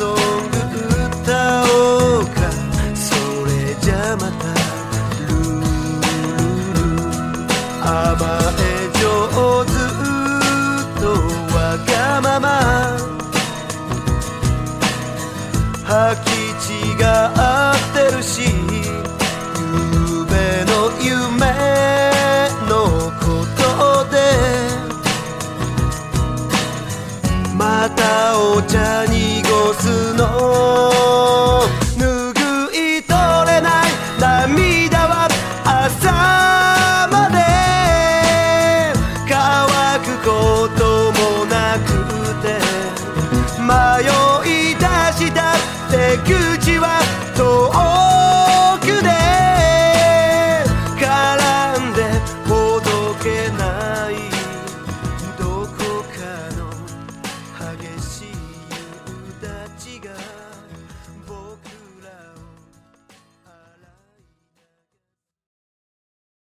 ソング歌おうか。それじゃまたルール甘え上手とわがまま履き違ってるし、夢の夢のことでまたお茶濁すの